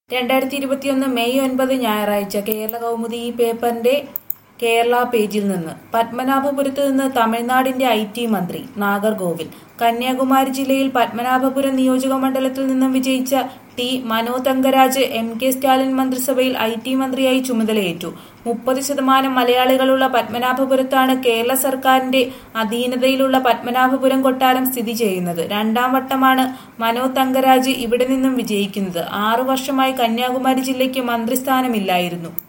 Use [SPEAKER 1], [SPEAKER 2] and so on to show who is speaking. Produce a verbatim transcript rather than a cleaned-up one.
[SPEAKER 1] രണ്ടായിരത്തി ഇരുപത്തിയൊന്ന് മെയ് ഒൻപത് ഞായറാഴ്ച കേരള കൗമുദി ഈ പേപ്പറിന്റെ കേരള പേജിൽ നിന്ന് പത്മനാഭപുരത്ത് നിന്ന് തമിഴ്നാടിന്റെ ഐ ടി മന്ത്രി നാഗർകോവിൽ. കന്യാകുമാരി ജില്ലയിൽ പത്മനാഭപുരം നിയോജക മണ്ഡലത്തിൽ നിന്നും വിജയിച്ച ടി മനോ തങ്കരാജ് എം കെ സ്റ്റാലിൻ മന്ത്രിസഭയിൽ ഐ ടി മന്ത്രിയായി ചുമതലയേറ്റു. മുപ്പത് ശതമാനം മലയാളികളുള്ള പത്മനാഭപുരത്താണ് കേരള സർക്കാരിന്റെ അധീനതയിലുള്ള പത്മനാഭപുരം കൊട്ടാരം സ്ഥിതി ചെയ്യുന്നത്. രണ്ടാം വട്ടമാണ് മനോ തങ്കരാജ് ഇവിടെ നിന്നും വിജയിക്കുന്നത്. ആറു വർഷമായി കന്യാകുമാരി ജില്ലയ്ക്ക് മന്ത്രിസ്ഥാനമില്ലായിരുന്നു.